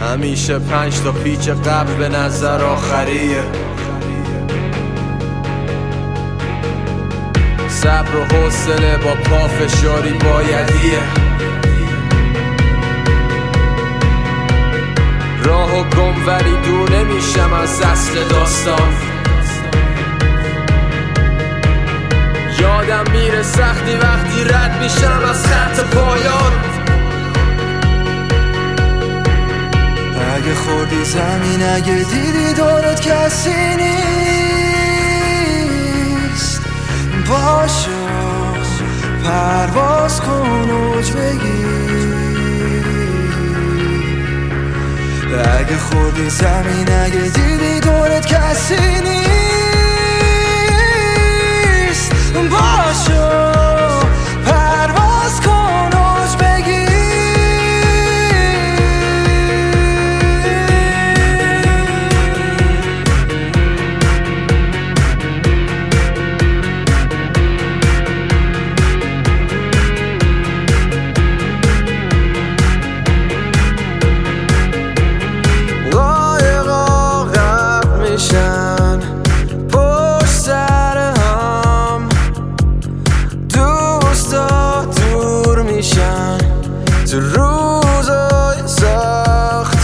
همیشه 5 تا پیچ قبل به نظر آخریه. صبر و حوصله با پافشاری بایدیه. راه و گم ولی دور نمیشم از اصل داستان. یادم میره سختی وقتی رد میشم از خط پایان. اگه خوردی زمین، اگه دیدی دورت کسی نیست، باشو پرواز کن اوج بگیر. اگه خوردی زمین، اگه دیدی دورت کسی نیست، باشو پرواز کن اوج بگیر. پشت سر هم دوستا دور میشن تو روزای سخت.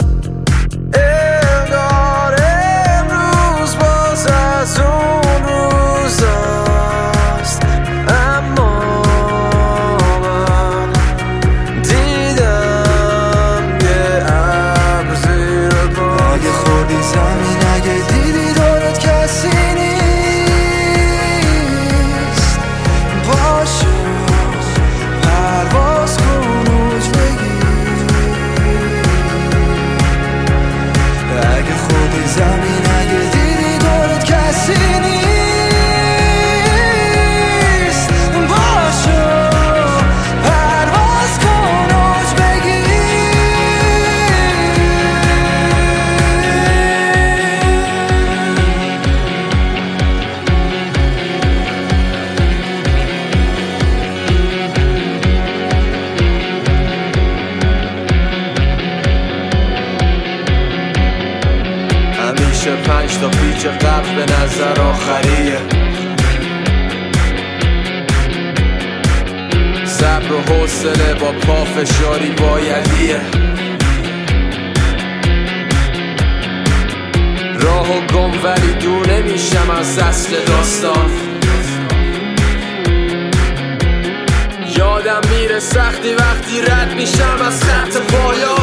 انگار امروز باز از اون روزاست، اما من دیدم یه ابر زیر پا. اگه خوردی زمین، اگه دیدی دورت کسی نیست، باشو پرواز کن اوج بگیر. اگه خوردی زمین، اگه دیدی دورت کسی نیست، باشو پرواز کن اوج همیشه 5 تا پیچ قبل به نظر آخریه. صبر و حوصله با پافشاری بایدیه. راه و گم ولی دور نمیشم از اصل داستان. یادم میره سختی وقتی رد میشم از خط پایان.